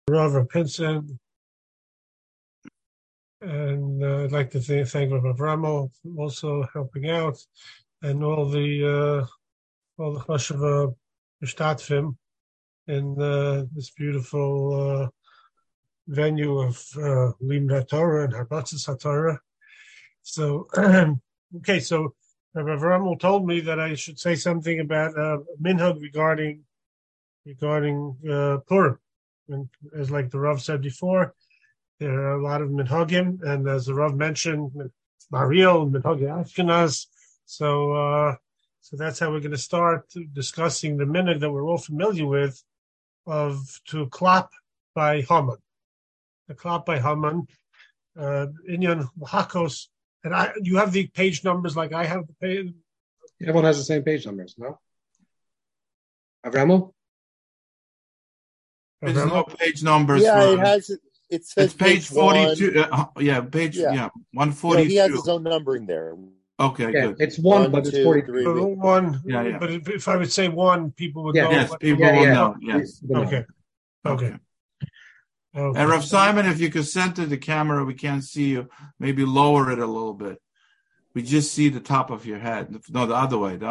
Rav Pinson, and I'd like to thank Rav Avramo for also helping out, and all the Chashuva Mishtatfim in this beautiful venue of Limud Torah and Harbatzis HaTorah. So, okay, so Rav Avramo told me that I should say something about minhag regarding Purim. And as like the Rav said before, there are a lot of minhagim, and as the Rav mentioned, Mariel, minhag Ashkenaz. So that's how we're going to start discussing the minhag that we're all familiar with of to clap by Haman. The clap by Haman, Inyan Hakos, and you have the page numbers like I have the page. Everyone has the same page numbers, no? Avramo? There's no page numbers. Yeah, it has. It says it's page 42. 142. He has his own numbering there. Okay, good. It's one, but it's 42. One. Yeah. But if I would say one, people would know. Yes, people will know. Yes. Okay. And Rav Simon, if you could center the camera, we can't see you. Maybe lower it a little bit. We just see the top of your head. No, the other way.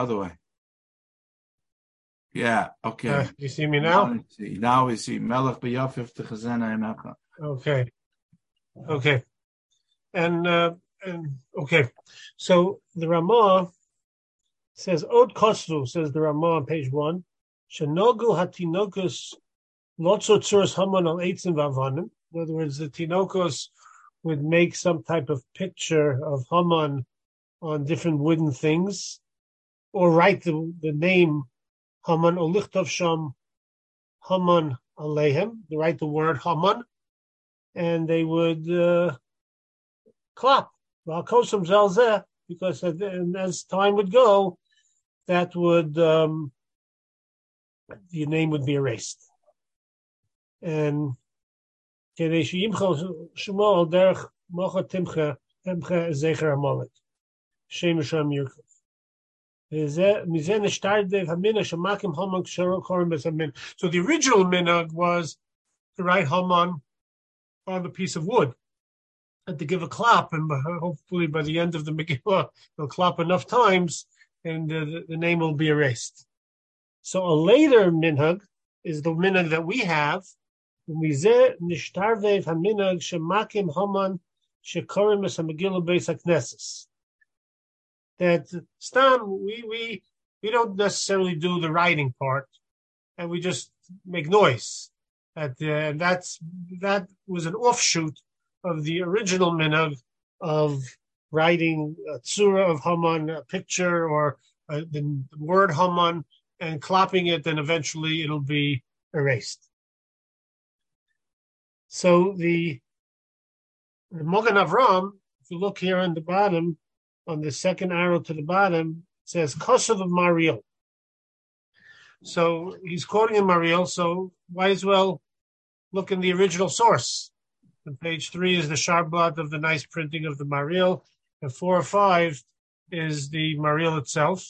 Yeah, okay. You see me now? Now we see. Melech b'yafif techazena emecha. Okay. And okay. So the Ramah says, Od Kosvu, says the Ramah on page 1, Shenogu hatinokus lotzo tzuras Haman al eitzim v'avanim. In other words, the tinokos would make some type of picture of Haman on different wooden things, or write the name Haman, or lichtov sham Haman aleihem, they write the word Haman, and they would clap. Because as time would go, that would your name would be erased. And so the original minhag was to write Haman on the piece of wood and to give a clap, and hopefully by the end of the Megillah they'll clap enough times and the name will be erased. So a later minhag is the minhag that we have. That Stam, we don't necessarily do the writing part, and we just make noise. And that was an offshoot of the original minhag of writing a tzura of Haman, a picture, or the word Haman, and clapping it, and eventually it'll be erased. So the Mogan Avram, if you look here on the bottom, on the second arrow to the bottom, it says Kosev of Mariel. So he's quoting in Mariel, so might as well look in the original source. And page 3 is the Sharblot of the nice printing of the Mariel, and 4 or 5 is the Mariel itself.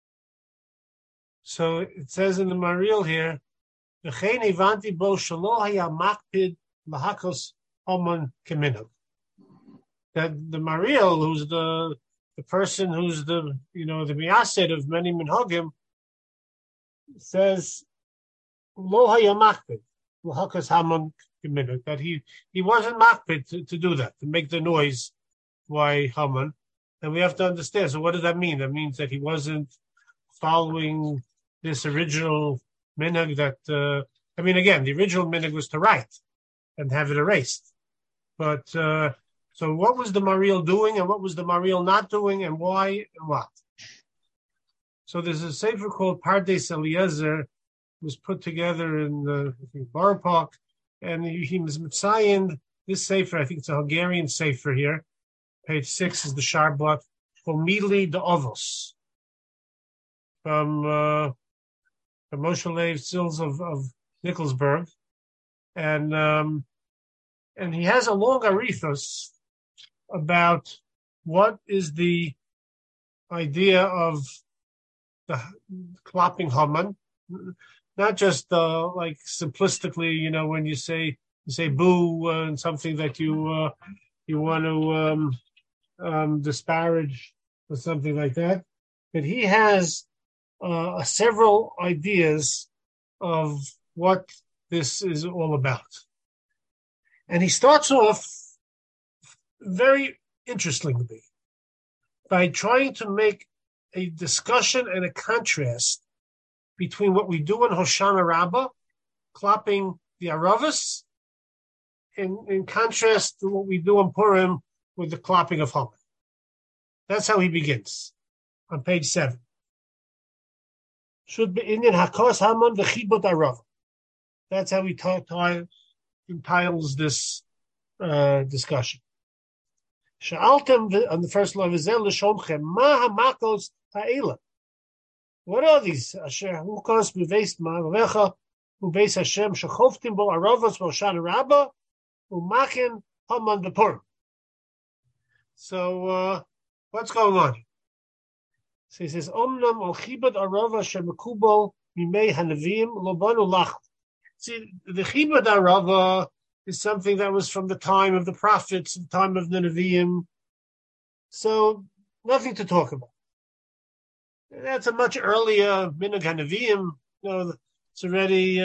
So it says in the Mariel here, V'chein evanti bo shelo haya makpid lahakos Haman keminhag. That the Mariel, who's the person who's the miyased of many minhagim, says lo haya makpid lahakos Haman keminhag, that he wasn't makpid to do that, to make the noise why Haman. And we have to understand, so what does that mean? That means that he wasn't following this original minhag that, again, the original minhag was to write and have it erased. But, so what was the Mariel doing and what was the Mariel not doing and why and what? So there's a sefer called Pardes Eliezer, was put together in the Borough Park, and he was mitzayin this sefer. I think it's a Hungarian sefer here. Page 6 is the Sharblot, Homili de Ovos, from Moshe Leib Sills of Nikolsburg. And he has a long arithos about what is the idea of the clapping Haman, not just like simplistically, when you say say boo and something that you want to disparage or something like that. But he has several ideas of what this is all about. And he starts off very interestingly by trying to make a discussion and a contrast between what we do in Hoshana Rabbah, clapping the Aravas, in contrast to what we do in Purim with the clapping of Haman. That's how he begins on page 7. Should be Indian Hakos Haman v'chibut Arava. That's how he entitles this discussion. Sha'altem on the first line, V'zel l'shomchem, ma hamakos ha'ela. What are these? Asher hukos b'veis ma'avecha, u'veis Hashem, shechoftim bo aravos v'Hoshana Rabbah, u'machen Haman v'Purim. So, what's going on? So he says, Omnam al chibad arava shemekubal mimei hanavim lobanu lach. See, the chibad arava is something that was from the time of the prophets, the time of the Nevi'im. So, nothing to talk about. That's a much earlier minhag hanavim. It's already,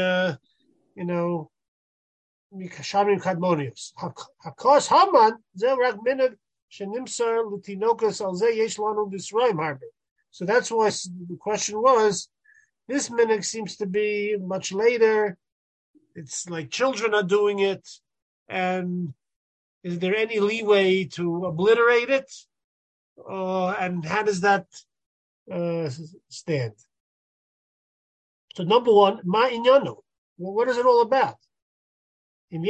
Shamim Kadmonius. Hakos Haman, zel rak minhag shenimsar l'tinokas al zeh yesh lanu b'Yisrael harbe. So that's why the question was, this minhag seems to be much later. It's like children are doing it. And is there any leeway to obliterate it? And how does that stand? So number one, ma inyanu. Well, what is it all about? And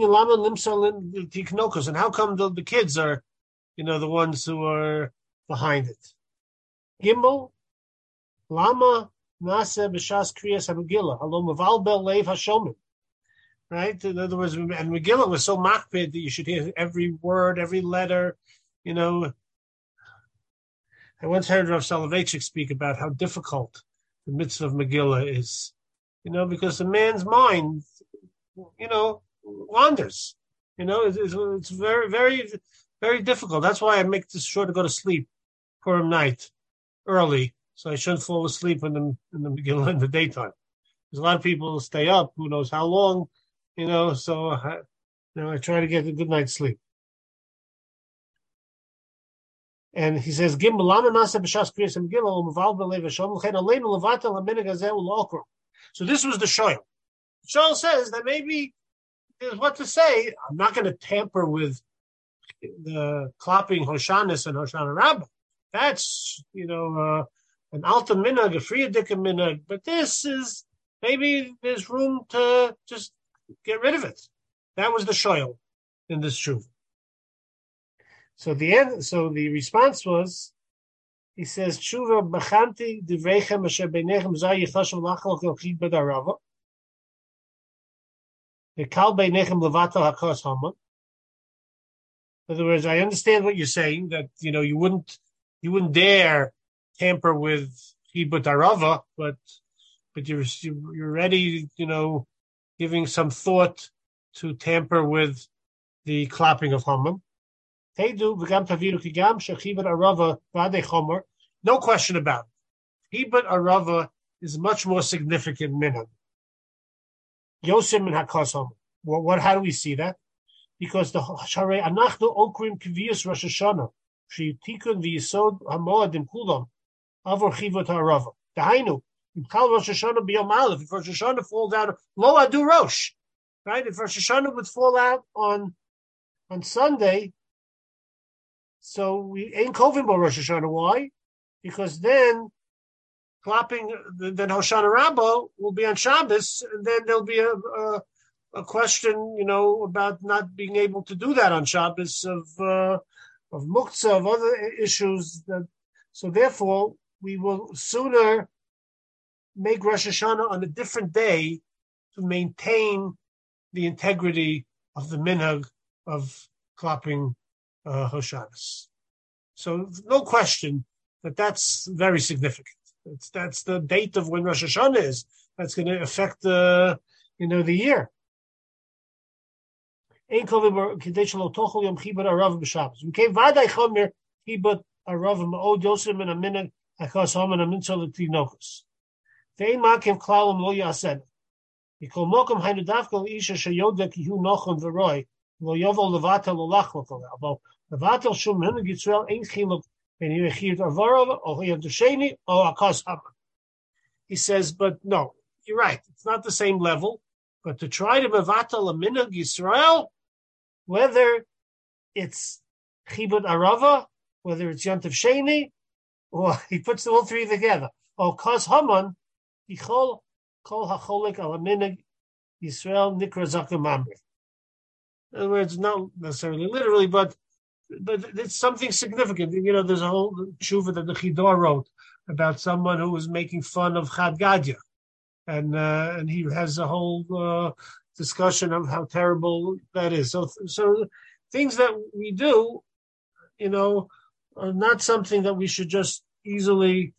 how come the kids are, the ones who are behind it? Gimel, Lama Nase B'Shas Kriyas HaMegillah, Alom Avalbel Leiv HaShomim. Right? In other words, and Megillah was so makpid that you should hear every word, every letter. I once heard Rav Soloveitchik speak about how difficult the mitzvah of Megillah is. Because the man's mind, wanders. It's very, very, very difficult. That's why I make sure to go to sleep Purim night early, so I shouldn't fall asleep in the Megillah in the daytime. Because a lot of people stay up, who knows how long, so I try to get a good night's sleep. And he says, so this was the shoyl. The shoyl says that maybe there's what to say. I'm not going to tamper with the clapping Hoshanis and Hoshana Rabbah. That's, an alta minhag, a friyadika minhag, but this is, maybe there's room to just get rid of it. That was the shoyl in this shuv. So the response was, he says, Tshuva b'chanti divreichem asher beinechem zay yichashav lachal kol chibad arava. V'kal beinechem levatal hakos Haman. In other words, I understand what you're saying, that, you wouldn't dare tamper with chibad arava, but you're already, giving some thought to tamper with the clapping of Haman. No question about it. Chibad arava is much more significant minhag. Yosim and hakos Haman. How do we see that? Because the Sharei Anachnu Okrim Kvius Rosh Hashanah Shetikun v'Yisod Hamoadim Kulam Avor Chibad arava. Dahainu Kal Rosh Hashanah b'Yom Aleph. If Rosh Hashanah falls out, Lo Adu Rosh, right? If Rosh Hashanah would fall out on Sunday, so we ain't kovim bo Rosh Hashanah. Why? Because then clapping, then Hoshana Rabbah will be on Shabbos, and then there'll be a question, about not being able to do that on Shabbos of muktzah, of other issues. So therefore, we will sooner make Rosh Hashanah on a different day to maintain the integrity of the minhag of clapping Hoshanas. So no question that's very significant. That's the date of when Rosh Hashanah is. That's going to affect the year. Ein kovim kedeshlo tochol yom chibur arav b'Shabbos. We came vaday chomer chibur arav ma'od yosem and a minute achas hom and a mitzvah l'tinokos. Ve'ein makim klalim lo yased. Yikol mokum hainu dafkol isha sheyoda ki hu nochon v'roi lo yovel levatel lo lachlok aleh. Although levatel shum hinug Yisrael ein chiluk ben yechir avarov or yadasheni or akas haman. He says, but no, you're right. It's not the same level. But to try to mevatel a minhag Yisrael, whether it's chibud arava, whether it's yontif sheni, or he puts all three together, or kas haman, yichol kol hacholik al minhag Yisrael nikra zakum mamre. In other words, not necessarily literally, but it's something significant. You know, there's a whole tshuva that the Chidor wrote about someone who was making fun of Chad Gadya. And he has a whole discussion of how terrible that is. So things that we do, you know, are not something that we should just easily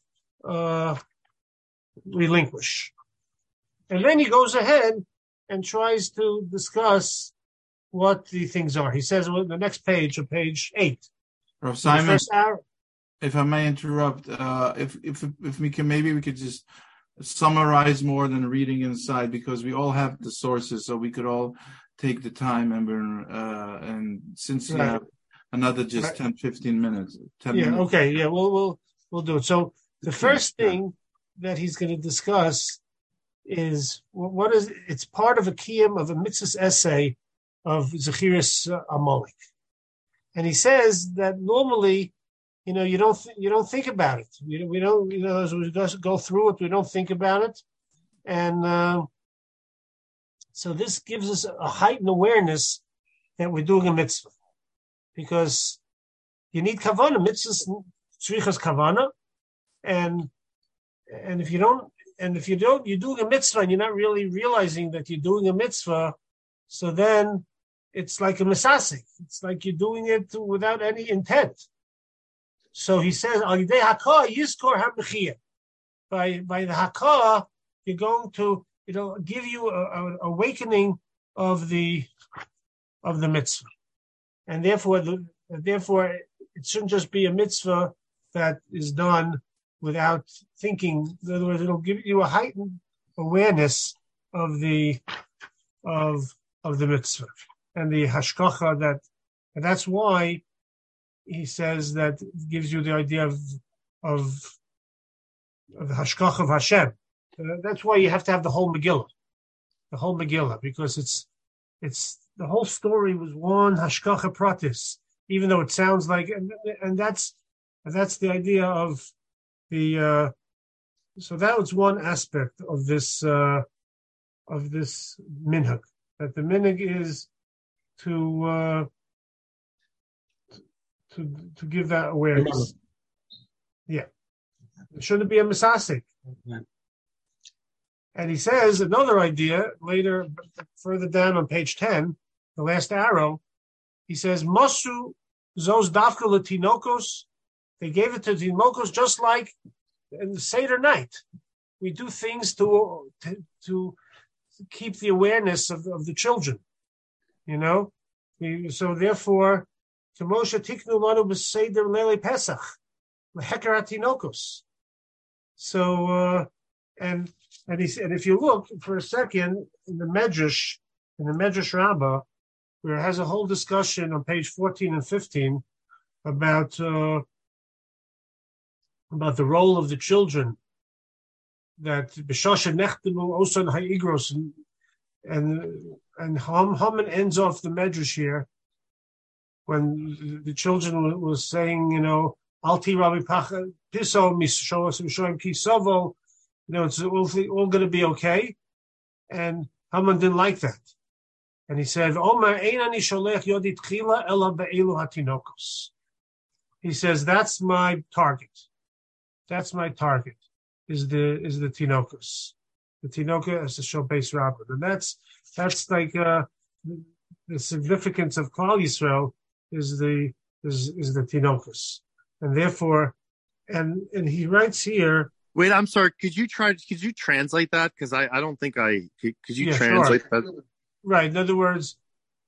relinquish. And then he goes ahead and tries to discuss what the things are. He says on the next page, on page 8. Rav Simon, if I may interrupt, if we can, maybe we could just summarize more than reading inside, because we all have the sources, so we could all take the time and since you have another just 10, 15 minutes. 10 minutes. Okay, we'll do it. So the first thing that he's going to discuss is what is, it's part of a kiyum of a mitzvah essay of Zechiris Amalek. And he says that normally, you know, you don't think about it. We don't, you know, as we just go through it, we don't think about it. And so this gives us a heightened awareness that we're doing a mitzvah. Because you need kavanah, mitzvahs, tzrichas kavanah. And if you don't, you're doing a mitzvah and you're not really realizing that you're doing a mitzvah, so then it's like a misasik. It's like you're doing it without any intent. So he says, by the hakah, you're going to, give you an awakening of the mitzvah, and therefore it shouldn't just be a mitzvah that is done without thinking. In other words, it'll give you a heightened awareness of the mitzvah and the hashkacha and that's why he says that it gives you the idea of the hashkacha of Hashem. That's why you have to have the whole Megillah, because it's the whole story was one hashkacha pratis, even though it sounds like, and that's the idea of the. So that was one aspect of this minhag, that the minhag is to give that awareness. Yeah. It shouldn't be a misasik. And he says another idea later, further down on page 10, the last arrow, he says, Mosu zos dafka latinokos. They gave it to tinokos just like in the Seder night. We do things to keep the awareness of the children. So therefore, Moshe tiknu lanu b'seder lele Pesach, leheker hatinokos. So and he said, and if you look for a second in the Medrash Rabbah, where it has a whole discussion on page 14 and 15 about the role of the children, that b'shasha nechtemu osan ha'igros, and Haman ends off the Medrash here when the children was saying, Alti Rabbi Pacha Piso Mishoas Mishoim Kisovo, it's all going to be okay. And Haman didn't like that. And he said, Omar Einani Sholech Yodit Chila Ela Be'elu Hatinokos. He says, that's my target. That's my target, is the Tinokos. The Tinokos is the Shobes Rabbah. And that's like the significance of Klal Yisrael is the Tinokos. And therefore, and he writes here. Wait, I'm sorry. Could you translate that? Because I don't think could you translate that? Right. In other words,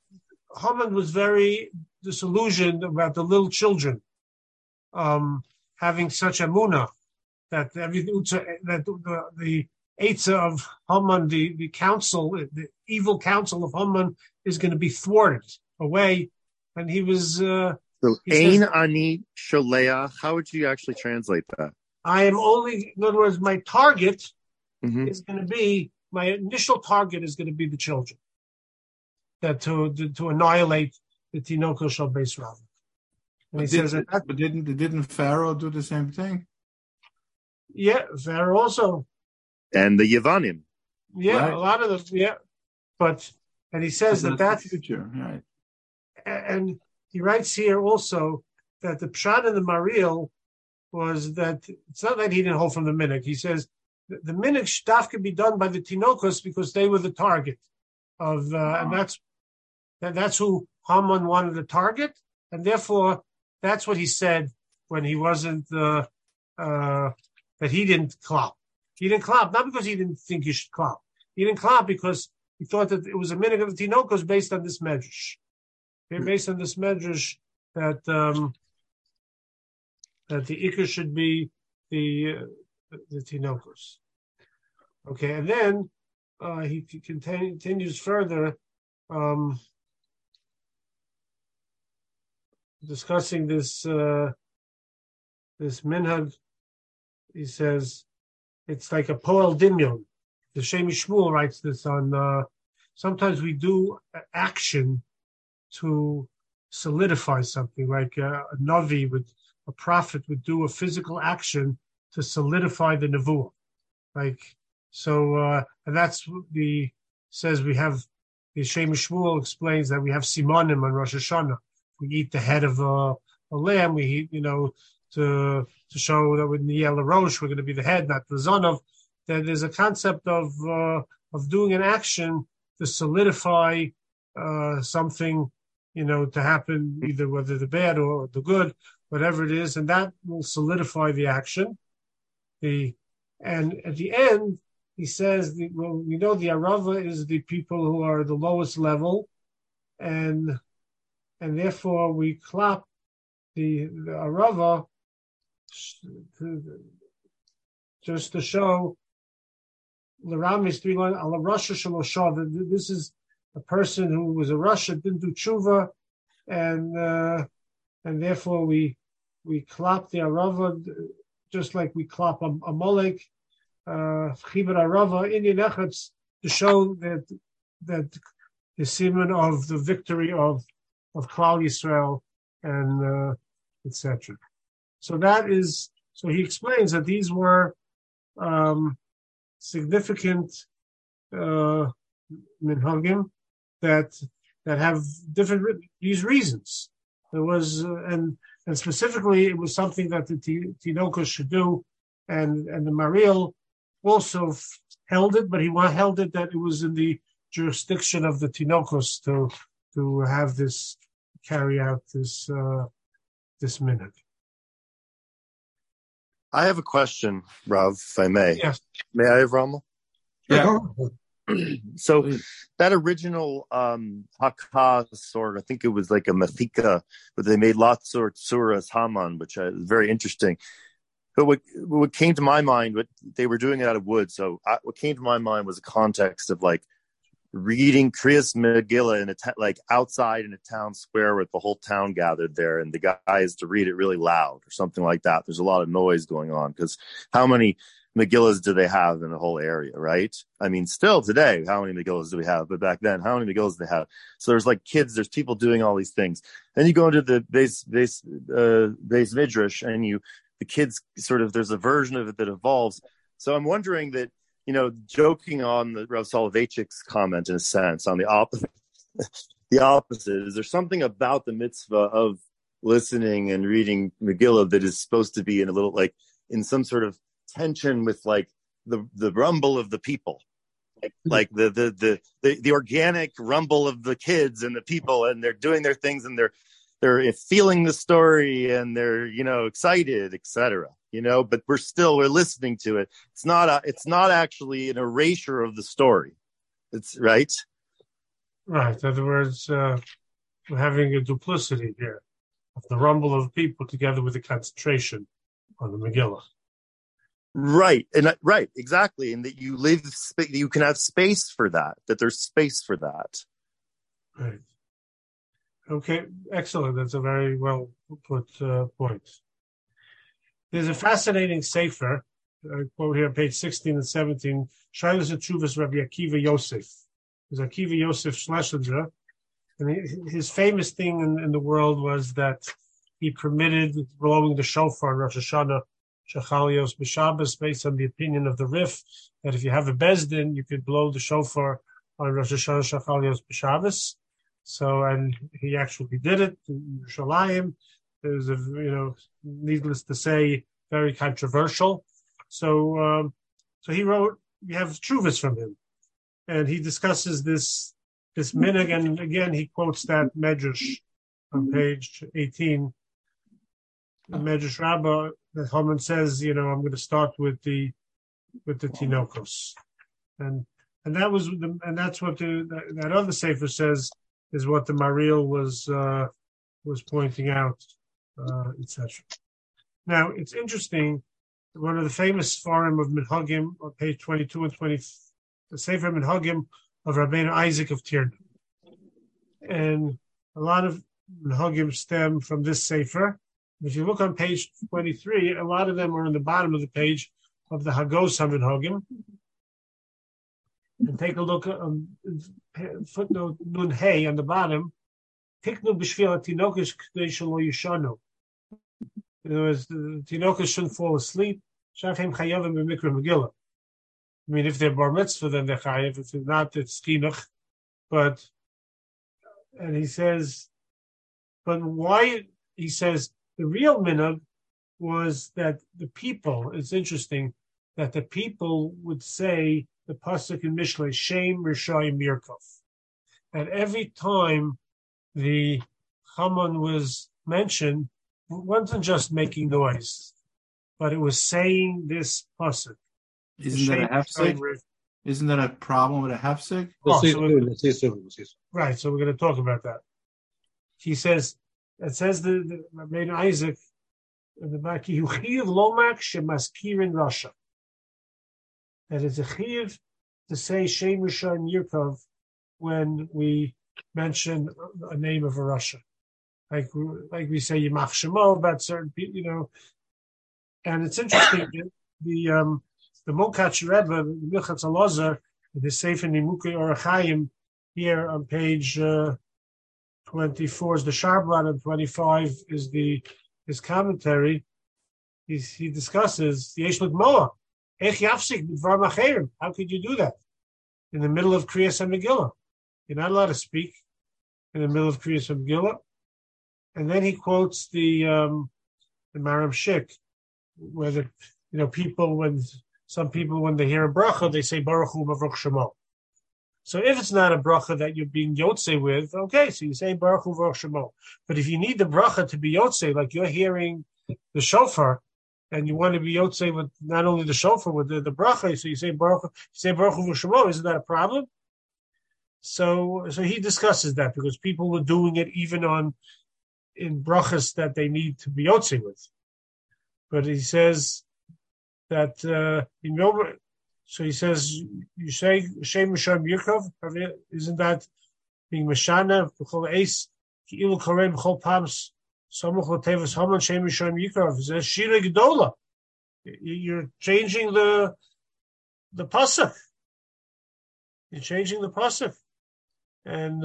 Haman was very disillusioned about the little children having such emunah that everything that the Eitzah of Haman, the council, the evil council of Haman, is going to be thwarted away, and he was. So Ein Ani Sholea. How would you actually translate that? I am only, in other words, my target is going to be, my initial target is going to be the children. That to annihilate the Tinoko Shal Beis Rav. And he says that. But didn't Pharaoh do the same thing? Yeah, Pharaoh also. And the Yevanim. Yeah, right. A lot of them. Yeah, and he says that's the future, right? And he writes here also that the Pshat and the Mariel was that it's not that he didn't hold from the Minhag. He says the Minhag Shtaf could be done by the Tinokos because they were the target of, and that's who Haman wanted to target, and therefore that's what he said when he wasn't that he didn't clap. He didn't clap not because he didn't think he should clap. He didn't clap because he thought that it was a minhag of the Tinokos based on this medrash. Based on this medrash that that the ikar should be the Tinokos. Okay, and then he continues further discussing this this minhag. He says it's like a poel dimyon. The Shemi Shmuel writes this on. Sometimes we do action to solidify something, like a navi a prophet would do a physical action to solidify the nevuah. Like so, and that's says we have the Shemi Shmuel explains that we have simonim on Rosh Hashanah. We eat the head of a lamb. We eat, to show that with Niyel Rosh, we're going to be the head, not the zonov. That there's a concept of doing an action to solidify something, to happen, either whether the bad or the good, whatever it is, and that will solidify the action. And at the end, he says, we know the Arava is the people who are the lowest level, and therefore we clap the Arava just to show L'Ramis 3 ala Rasha Shalosha, that this is a person who was a Rasha, didn't do tshuva, and therefore we clap the Arava just like we clap a Molek, Chibur Arava, Indian Echad, to show that the simon of the victory of Klal Yisrael and etc. So he explains that these were significant minhagim that have different these reasons. There was and specifically it was something that the Tinokos should do, and the Mariel also held it, but he held it that it was in the jurisdiction of the Tinokos to have this carry out this minhag. I have a question, Rav, if I may. Yes. May I, Rommel? Yeah. So that original Hakas, or I think it was like a Mathika, but they made lots of Tsuras Haman, which is very interesting. But what came to my mind, they were doing it out of wood. So what came to my mind was a context of like reading Kriyas Megillah like outside in a town square with the whole town gathered there, and the guy is to read it really loud or something like that. There's a lot of noise going on because how many Megillahs do they have in the whole area, right? I mean, still today, how many Megillahs do we have? But back then, how many Megillahs do they have? So there's like kids, there's people doing all these things. Then you go into the base Midrash, and the kids sort of, there's a version of it that evolves. So I'm wondering that, joking on the Rav Soloveitchik's comment in a sense, on the opposite, is there something about the mitzvah of listening and reading Megillah that is supposed to be in a little, like, in some sort of tension with, like, the rumble of the people, like the organic rumble of the kids and the people, and they're doing their things, and they're feeling the story, and they're, excited, etc. But we're listening to it. It's not actually an erasure of the story. It's right. Right. In other words, we're having a duplicity here of the rumble of people together with the concentration on the Megillah. Right, and right, exactly, and that you you can have space for that. That there's space for that. Right. Okay, excellent. That's a very well put point. There's a fascinating sefer, I quote here, page 16 and 17, Shailas and Tshuvas Rabbi Akiva Yosef. There's Akiva Yosef Schlesinger, and his famous thing in the world was that he permitted blowing the shofar in Rosh Hashanah, Shechalios B'Shabbos, based on the opinion of the Rif, that if you have a Bezdin, you could blow the shofar on Rosh Hashanah, Shechalios B'Shabbos. So, and he actually did it in Yerushalayim. It was, needless to say, very controversial. So he wrote. We have tshuvas from him, and he discusses this minhag. And again, he quotes that Medrash on page 18. The Medrash Rabbah that Haman says, I'm going to start with the Tinokos, and that's what that other sefer says is what the Mariel was pointing out, etc. Now, it's interesting, one of the famous Sfarim of Minhagim on page 22 and 20, the Sefer Minhagim of Rabbeinu Isaac of Tirna. And a lot of Minhagim stem from this Sefer. If you look on page 23, a lot of them are in the bottom of the page of the Hagos HaMinhagim. And take a look at footnote Nun Hey on the bottom. Tiknu b'shvil tinokish k'dei shelo yishanu. In other words, the tinokish shouldn't fall asleep. Shafim chayavim b'mikra Megillah. I mean, if they're bar mitzvah, then they're chayav. If they're not, it's chinuch. And he says, but why? He says the real minhag was that the people. It's interesting that the people would say the pasuk in Mishlei, Shem Rishayim Mirkov. And every time the Haman was mentioned, it wasn't just making noise, but it was saying this pasuk. Isn't that a hefsek? Isn't that a problem with a hefsek? Right, so we're going to talk about that. He says, it says the Rabbeinu Isaac in the back, Yuchiv Lomak Shemaskirin Rasha. That it's a chiv to say Shem Rishon Yirkov when we mention a name of a Rasha. Like we say Yimach Shemo about certain people, And it's interesting, the Mokach Rebbe, the Milchatz Alozar, the Sefer Nimukei Orachayim, here on page 24 is the Sharblan, and 25 is his commentary. He discusses the Yesh L'Gmoah. How could you do that in the middle of Kriyas HaMegillah? You're not allowed to speak in the middle of Kriyas HaMegillah. And then he quotes the Maram Shik, where some people when they hear a bracha, they say Baruch Hu Baruch Shemo. So if it's not a bracha that you're being yotze with, okay, so you say Baruch Hu Baruch Shemo. But if you need the bracha to be yotze, like you're hearing the shofar, and you want to be yotze with not only the shofar, with the bracha, so you say Baruch Hu Shemo, isn't that a problem? So he discusses that because people were doing it even in brachas that they need to be yotze with. But he says that so he says you say Shem Rishon Yirkov, isn't that being Mashana b'chol eis ki'ilu korei b'chol pams samuch l'tevas Haman Shem Rishon Yirkov? It says Shira Gedola. You're changing the pasuk. You're changing the pasuk, and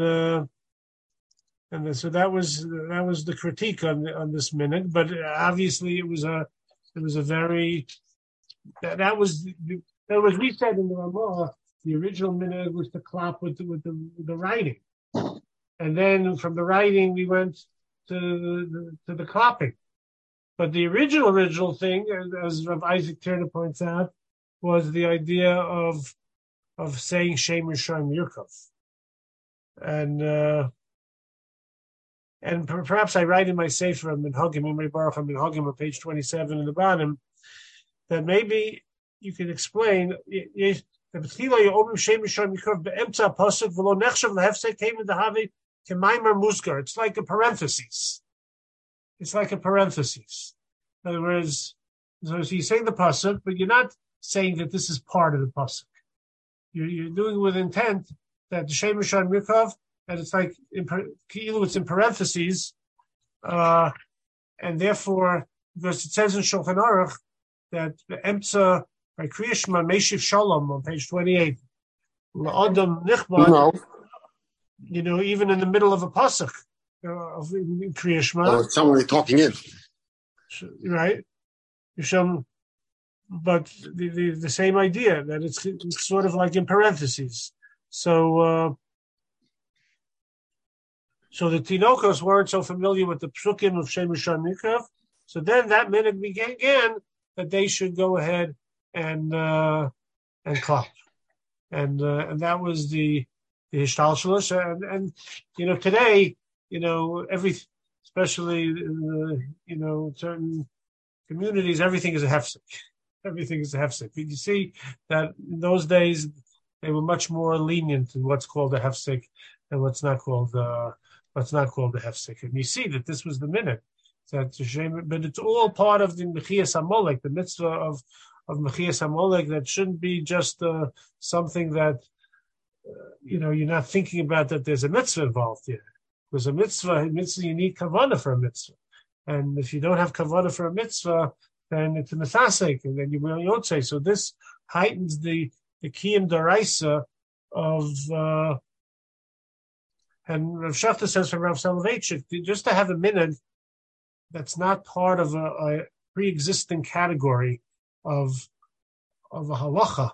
so that was the critique on this minute. But obviously it was a very that was we said in the Ramah, the original minute was to clap with the writing, and then from the writing we went to the clapping. But the original thing, as Rav Isaac Turner points out, was the idea of saying Shem Rishon Yirkov, and perhaps I write in my sefer on Minhagim, Imrei Baruch on Minhagim on page 27 in the bottom, that maybe you can explain. Kemaimer Musgar. It's like a parenthesis. It's like a parenthesis. In other words, so you're saying the pasuk, but you're not saying that this is part of the pasuk. You're doing it with intent that the Shem Rishon Mikov, and it's like it's in parentheses, and therefore, because it says in Shulchan Aruch that the Emtza by Kriyashma Meshiv Shalom on page 28, Adam Nichbad, even in the middle of a pasuk of Kriyashma. Or somebody talking in. Right? But the same idea that it's sort of like in parentheses. So the Tinokos weren't so familiar with the psukim of Shem Rishon Mikra. So then that minute began that they should go ahead and clap, and that was the Hishtalshalos. And today, especially certain communities, everything is a hefsek. Everything is a hefsek. But you see that in those days they were much more lenient in what's called a hefsek and what's not called a hefsek. And you see that this was the minute that, but it's all part of the Mechias Amalek, the mitzvah of Mechias Amalek. That shouldn't be just something that you're not thinking about, that there's a mitzvah involved here. Because a mitzvah you need kavanah for a mitzvah. And if you don't have kavanah for a mitzvah, then it's a methasek, and then you really don't say. So this heightens the kiyum daraisa of, and Rav Shachta says from Rav Soloveitchik, just to have a minute that's not part of a pre-existing category of a halacha,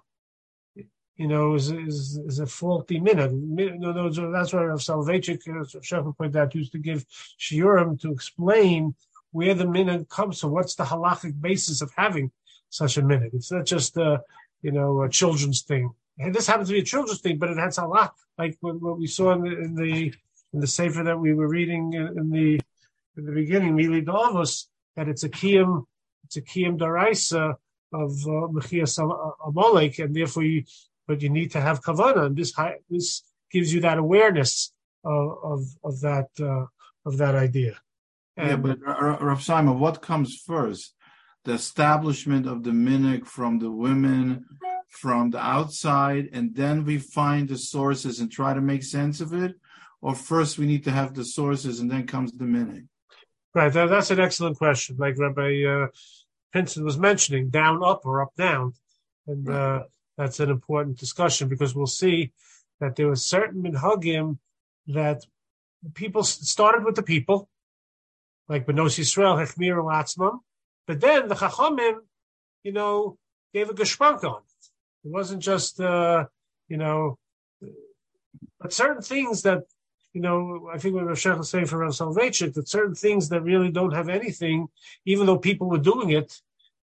is a faulty minute. That's why Rav Soloveitchik, Rav Shachta pointed out, used to give shiurim to explain where the minute comes from. What's the halachic basis of having such a minute? It's not just a children's thing. And this happens to be a children's thing, but it has a lot, like what we saw in the sefer that we were reading in the beginning, Mili Davos, that it's a kiyum daraisa of Mechias Amalek, and therefore but you need to have kavanah, and this gives you that awareness of that idea. But Rav Simon, what comes first? The establishment of the minhag from the women, from the outside, and then we find the sources and try to make sense of it? Or first we need to have the sources and then comes the minhag? Right, that's an excellent question. Like Rabbi Pinson was mentioning, down, up, or up, down. And that's an important discussion, because we'll see that there were certain minhagim that people started with the people, like Benos Yisrael, Hechmir Latzmam, but then the Chachamim, gave a geshpank on it. It wasn't just, but certain things that, I think what Rav Shech was saying for Rav Soloveitchik, that certain things that really don't have anything, even though people were doing it,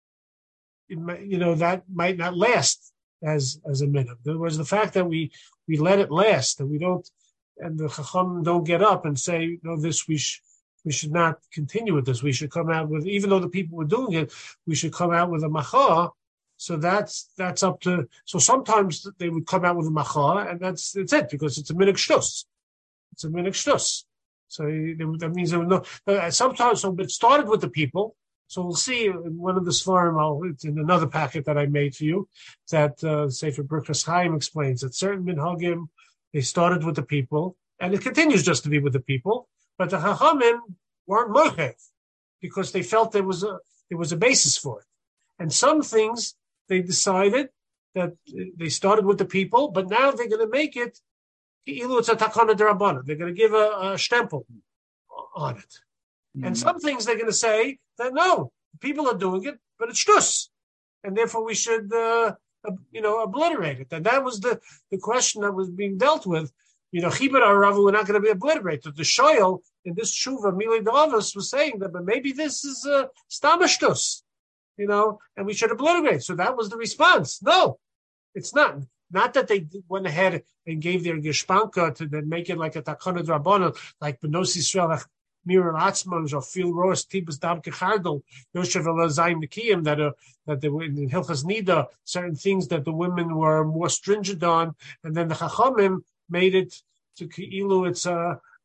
that might not last as a minute. There was the fact that we let it last, that we don't, and the Chacham don't get up and say, this we should not continue with this. We should come out with, even though the people were doing it, we should come out with a macha. So that's up to. So sometimes they would come out with a macha, and that's it, because it's a minhag shtus. It's a minhag shtus. So that means there were no. Sometimes, so it started with the people. So we'll see in one of the svarim, it's in another packet that I made for you, that Sefer Birkas Chaim explains that certain minhagim, they started with the people, and it continues just to be with the people. But the Chachamim weren't mochev, because they felt there was a basis for it. And some things they decided that they started with the people, but now they're going to make it it's a takana derabbanan. They're going to give a stempel on it. Mm-hmm. And some things they're going to say that no, people are doing it, but it's shtus, and therefore we should obliterate it. And that was the question that was being dealt with. Chibur Aravu were not going to be obliterated. The shoyel in this tshuva, Mili Davos, was saying that, but maybe this is stamashtus, and we should obliterate. So that was the response. No, it's not. Not that they went ahead and gave their geshpanka to then make it like a takana drabanan, like Benos Yisrael, Mir Atzman, or Phil Ross, Tibus Dam Kechardel, Yoshev Elazayim Nikiyim, that they were in Hilchas Nida, certain things that the women were more stringent on, and then the Chachamim made it to Ki'ilu, it's a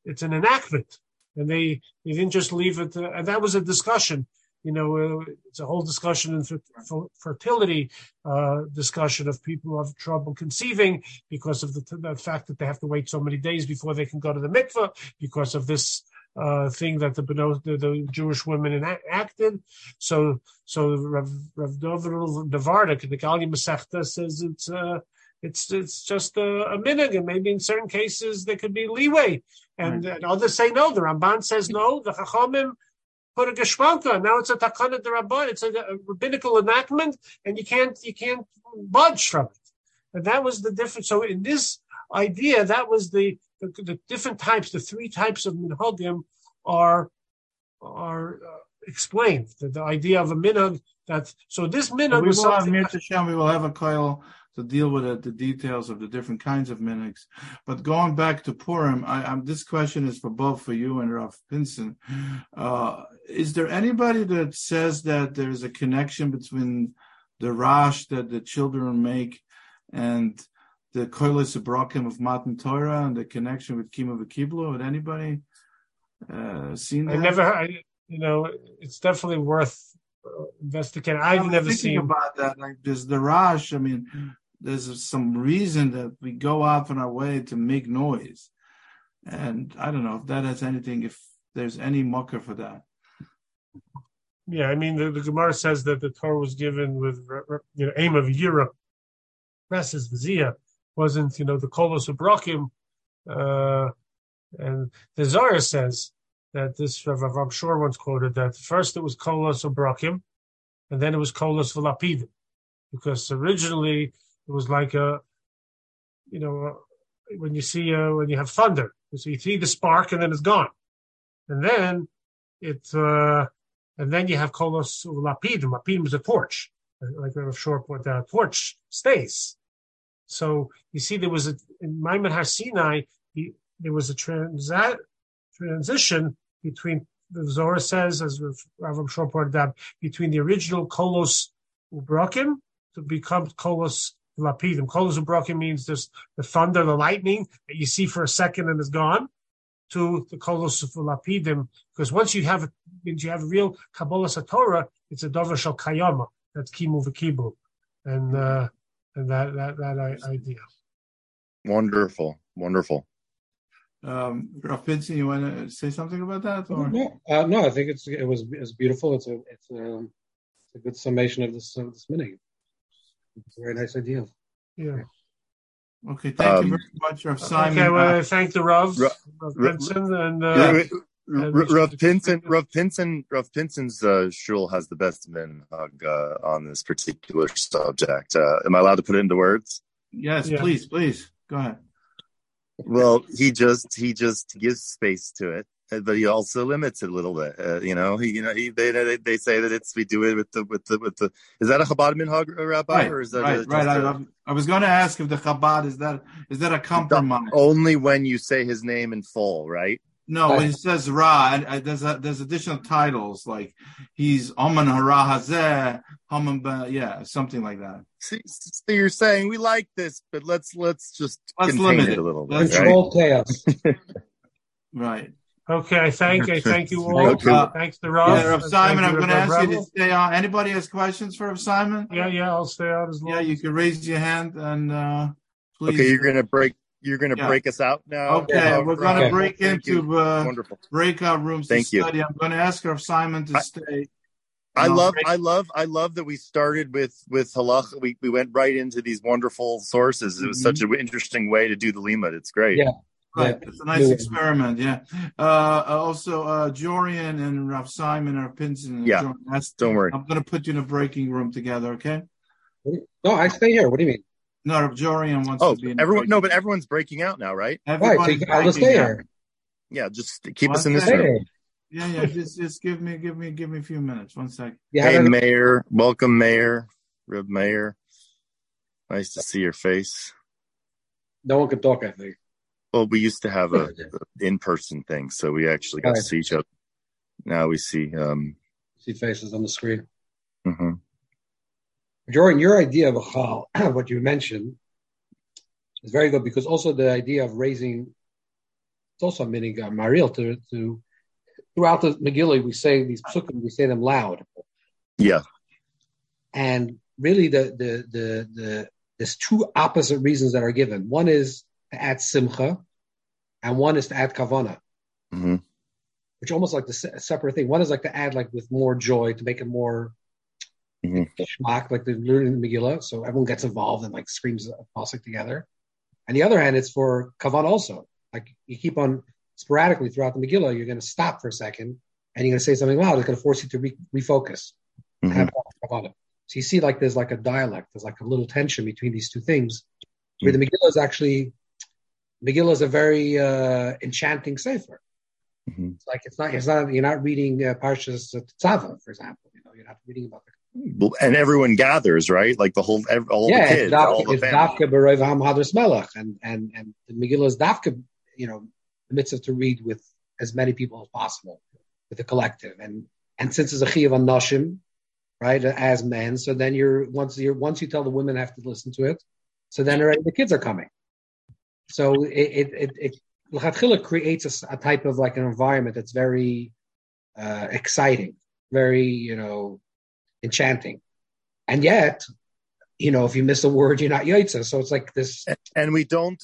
it's an enactment, and they didn't just leave it. And that was a discussion. It's a whole discussion in fertility, discussion of people who have trouble conceiving because of the fact that they have to wait so many days before they can go to the mikveh because of this thing that the Jewish women enacted. So Rav Dover Navardik in the Gali Masechta says it's just a minhag, and maybe in certain cases there could be leeway, and others say no. The Ramban says no. The Chachamim put a geshmanka. Now it's a takana d'rabban. It's a rabbinical enactment, and you can't budge from it. And that was the difference. So in this idea, that was the different types. The three types of minhagim are explained. The idea of a minhag so this minhag was something. We will have a koil to deal with the details of the different kinds of minhags. But going back to Purim, this question is for you and Rav Pinson. Is there anybody that says that there's a connection between the rash that the children make and the koilos abrakim of Matan Torah and the connection with Kima v'Kiblu? Would anybody seen that? It's definitely worth investigating. I've never seen about that. Like there's the rash. I mean, there's some reason that we go out on our way to make noise, and I don't know if that has anything. If there's any mucker for that. Yeah, I mean, the Gemara says that the Torah was given with aim of Europe. Reses v'ziyah wasn't, the kolos abrakim, and the Zohar says that this Rav Shor once quoted that first it was kolos abrakim, and then it was kolos v'lapidim, because originally it was like when you have thunder, so you see the spark and then it's gone, and then and then you have kolos lapidim. Lapidim is a torch, like Rav Shor pointed out. Torch stays. So you see, there was in Maimon Har Sinai, there was a transition between, the Zohar says, as Rav Shor pointed out, between the original kolos ubrakim to become kolos lapidim. Kolos ubrakim means this the thunder, the lightning that you see for a second and is gone, to the kolos lapidim, because once you have real Kabbalah Satorah, it's a davar shel kayama. That's kimu v'kibul, and that idea. Wonderful. Rav Pinson, you want to say something about that? Or? No. I think it was beautiful. It's a good summation of this minhag. It's a very nice idea. Yeah. Okay, thank you very much, Rav Simon. Okay, well, I thank the Rav Pinson and Rav Pinson's shul has the best minhag on this particular subject. Am I allowed to put it into words? Yes, yeah. Please, go ahead. Well, he just gives space to it, but he also limits it a little bit. They say that we do it with the. Is that a Chabad minhag, Rabbi, right, or is that right? I was going to ask if the Chabad is that a compromise? Only when you say his name in full, right? No, when it says Ra, there's additional titles like he's Oman Hara Hazeh, something like that. So you're saying we like this, but let's just contain it a little bit. Control chaos. Right. Okay, thank you all. Thanks to Rav. Yeah, Rav Simon, I'm going to ask you to stay on. Anybody has questions for Rav Simon? Yeah, I'll stay on as well. Yeah, you can raise your hand and please. Okay, you're gonna break us out now. Okay, we're going to break into breakout rooms to study. I'm going to ask Rav Simon to stay. I love that we started with halacha. We went right into these wonderful sources. It was such an interesting way to do the limud. It's great. Yeah. Right, it's a nice experiment. Yeah. Also, Jorian and Rav Simon are Pinson. Yeah. Don't worry. I'm going to put you in a breaking room together. Okay. No, I stay here. What do you mean? No, Jorian wants to be in. But everyone's breaking out now, right? Right. So I'll just stay here. Yeah, just keep us in this room. Yeah. Just give me a few minutes. 1 second. Yeah, hey, Mayor. Welcome, Mayor. Reb Mayor. Nice to see your face. No one can talk, I think. Well, we used to have a in-person thing, so we actually got to see each other. Now we see faces on the screen. Mm-hmm. Jordan, your idea of a chal, what you mentioned, is very good, because also the idea of raising It's also a minig Mariel to throughout the Megillah we say these psukim, we say them loud. Yeah. And really there's two opposite reasons that are given. One is to add simcha, and one is to add kavana. Mm-hmm. Which almost like the separate thing. One is like to add like with more joy to make it more schmuck, like they're learning the Megillah, so everyone gets involved and like screams a pasuk together. And the other hand, it's for kavan also. Like you keep on sporadically throughout the Megillah, you're going to stop for a second and you're going to say something loud. It's going to force you to refocus. And have kavanah. So you see, like there's like a dialect. There's like a little tension between these two things. Where the Megillah is actually is a very enchanting sefer. It's like it's not. You're not reading Parshas Tzava, for example. You're not reading about the. And everyone gathers, right? Like all the kids, all the family. It's Dafka B'Roivaham Hadras Melech, and the Megillah is Dafka, the mitzvah to read with as many people as possible, with the collective, and since it's a chiyuv on nashim, right, as men, so then once you tell the women have to listen to it, so then already the kids are coming. So it L'chatchila creates a type of like an environment that's very exciting, very enchanting, and yet if you miss a word, you're not yotza. So it's like this. And we don't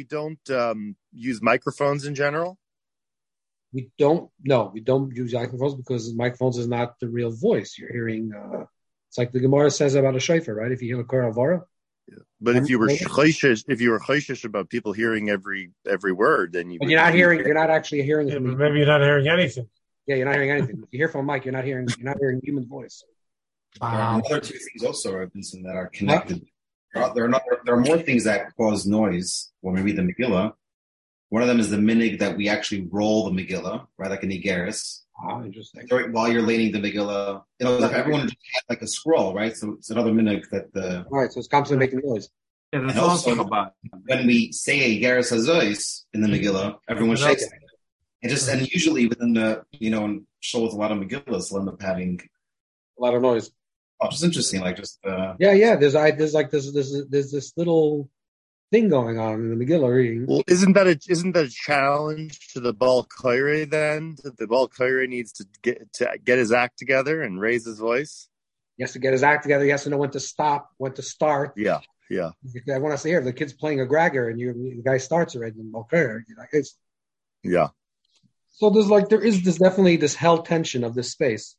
use microphones in general. We don't use microphones because microphones is not the real voice. You're hearing. It's like the Gemara says about a shofar, right? If you hear a kor avara. Yeah. But if you were chayshish about people hearing every word, then you. But you're not actually hearing. Yeah, but maybe you're not hearing anything. Yeah, you're not hearing anything. If you hear from a mic, you're not hearing human voice. There are another two things also, Vincent, that are connected. There are more things that cause noise when we read the Megillah. One of them is the minig that we actually roll the Megillah, right, like an Igeris. Oh, interesting. While you're laning the Megillah, if everyone just had like a scroll, right? So it's another minig that the. All right, so it's constantly making noise. Yeah, that's and also about when we say a Igeris Hazois in the Megillah, everyone shakes it. And usually within the and show with a lot of Megillahs, will end up having a lot of noise. Oh, just interesting, like just yeah. There's this little thing going on in the Megillah reading. Well, isn't that a challenge to the Baal Koirei then? That the Baal Koirei needs to get his act together and raise his voice. He has to get his act together. He has to know when to stop, when to start. Yeah. I want to say here, if the kid's playing a Gregor and the guy starts already in Baal Koirei, yeah. So there is definitely this held tension of this space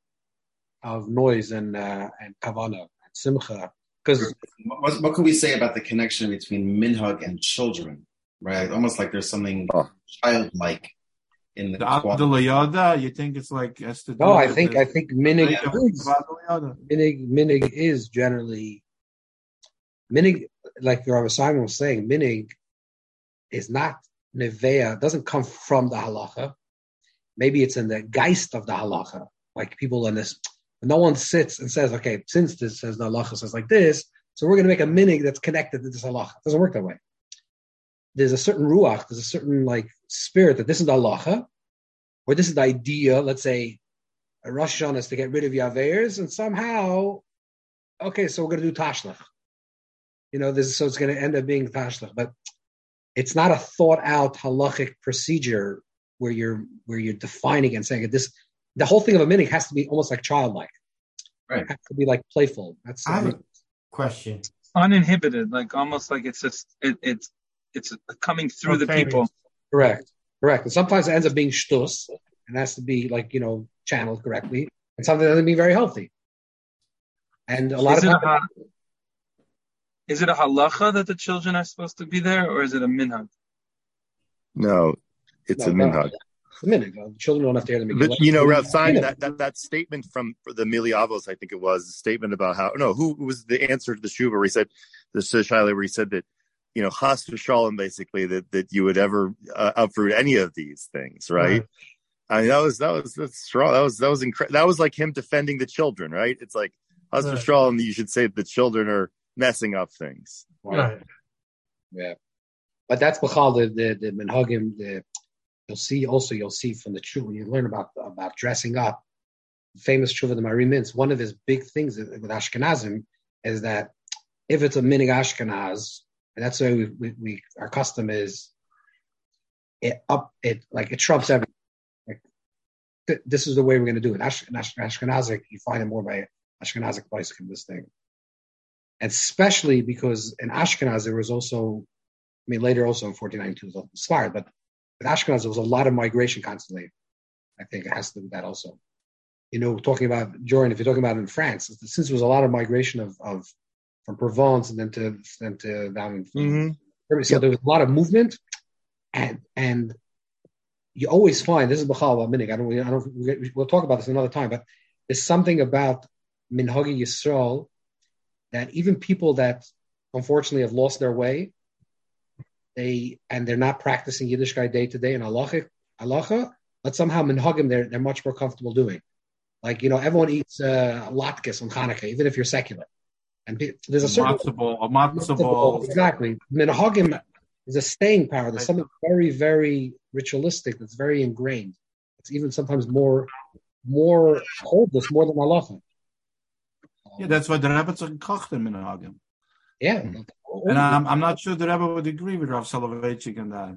of noise and kavana and simcha. Because what could we say about the connection between minhag and children, right? Almost like there's something childlike in the Abdulayada. You think it's like has to do I think minig is generally minig, like Rabbi Simon was saying, minig is not nevea, doesn't come from the halacha. Maybe it's in the geist of the halacha, like people in this. No one sits and says, okay, since this says the halacha says like this, so we're going to make a minig that's connected to this halacha. It doesn't work that way. There's a certain ruach, there's a certain like spirit that this is the halacha, or this is the idea. Let's say a Rosh Hashanah is to get rid of Yaveir's, and somehow, okay, so we're going to do tashlach. So it's going to end up being tashlach, but it's not a thought out halachic procedure where you're defining and saying this. The whole thing of a minig has to be almost like childlike. Right. It has to be like playful. That's I have a question. Uninhibited, like almost like it's coming through the people. Correct. And sometimes it ends up being shtus, and has to be like channeled correctly, and something that doesn't be very healthy. And a lot of times, is it a halacha that the children are supposed to be there, or is it a minhag? No, it's a minhag. A minute ago, the children don't have to hear the Megillah. But Rav Simon, that statement from the Mili Avos, I think it was a statement about who was the answer to the Shuva where he said where he said that Chas v'Shalom basically that you would ever uproot any of these things, right? I mean that's strong. That was incredible. That was like him defending the children, right? It's like Chas v'Shalom, you should say the children are messing up things, right? Yeah, but that's b'chal the minhagim. You'll see from the tshuva when you learn about dressing up. Famous tshuva the Mari Mintz. One of his big things with Ashkenazim is that if it's a minig Ashkenaz, and that's why our custom is it trumps everything. This is the way we're going to do it. Ashkenazic, you find it more by Ashkenazic place in this thing. And especially because in Ashkenaz, there was also, later also in 1492 was inspired, but in Ashkenaz, there was a lot of migration constantly. I think it has to do with that also. Talking about Jordan, if you're talking about in France, since there was a lot of migration of from Provence and then to down in so there was a lot of movement, and you always find, this is B'chal Minig. We'll talk about this another time, but there's something about Minhagi Yisrael that even people that unfortunately have lost their way, they're not practicing Yiddishkeit day to day in halacha, but somehow Minhagim they're much more comfortable doing. Like everyone eats latkes on Hanukkah, even if you're secular. And there's a certain matzo ball. Exactly. Minhagim is a staying power. There's something very, very ritualistic that's very ingrained. It's even sometimes more holdless, more than halacha. Yeah, that's why the Rebbe kocht in Minhagim. Yeah. And I'm not sure the Rebbe would agree with Rav Soloveitchik in that.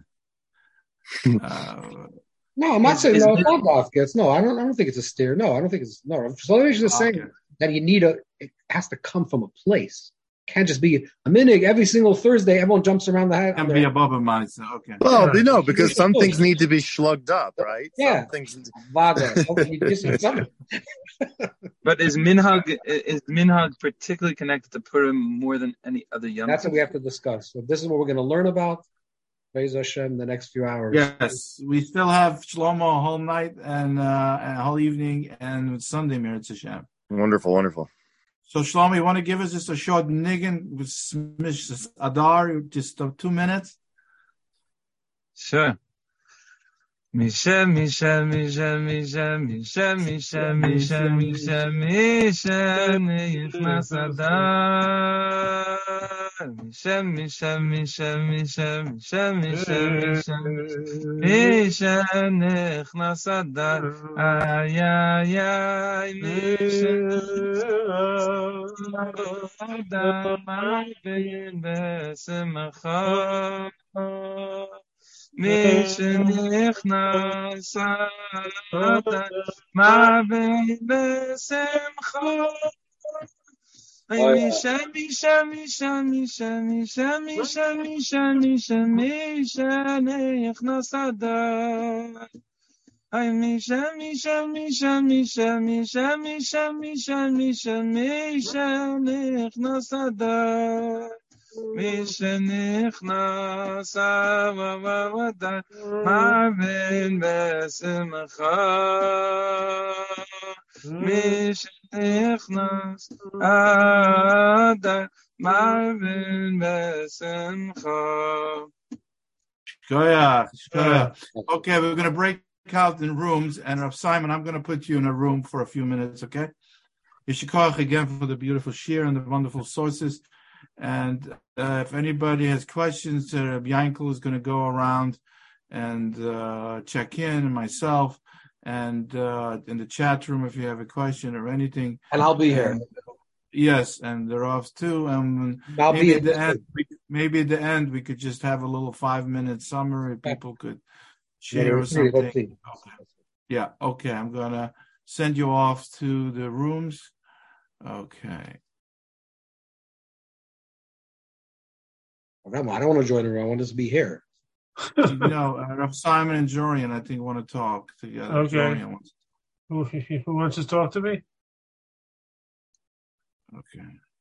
No, I'm not saying no. No, I don't think it's a steer. No, I don't think it's no. Rav Soloveitchik is saying that it has to come from a place. It can't just be a minig every single Thursday. Everyone jumps around the house. Can be above a mindset. Okay. Well, because some things need to be slugged up, right? Yeah. Some things. But is minhag particularly connected to Purim more than any other Yom? That's what we have to discuss. So this is what we're going to learn about. Be'ez Hashem, the next few hours. Yes, we still have Shlomo a whole night and a whole evening and Sunday Meretz Hashem. Wonderful. So Shlomo, you want to give us just a short niggin with Smish Adar, just 2 minutes? Sure. Misha Nichnas Adar. Misha Nichnas Adar. Ay Misha Adar Ma'ayin Be'Simcha. Nichnas Adar Ma'ayin Be'Simcha. Misha Nichnas Adar. Ay Misha Nichnas Adar. Misha Nichnas Adar Ma'ayin Be'Simcha. Misha Nichnas Adar Ma'ayin Be'Simcha. Shkoyach. Okay, we're going to break out in rooms, and Rav Simon, I'm going to put you in a room for a few minutes, okay? Yeshikoach again for the beautiful shir and the wonderful sources. And if anybody has questions, Rabbi Yankel is going to go around and check in, and myself, and in the chat room if you have a question or anything. And I'll be here. Yes, and the Ravs too. And maybe at the end we could just have a little 5-minute summary. People could share something. Yeah, okay. I'm gonna send you off to the rooms. Okay. I don't want to join the room. I want to just be here. Rav Simon and Jorian, I think, want to talk together. Okay. Who wants to talk to me? Okay.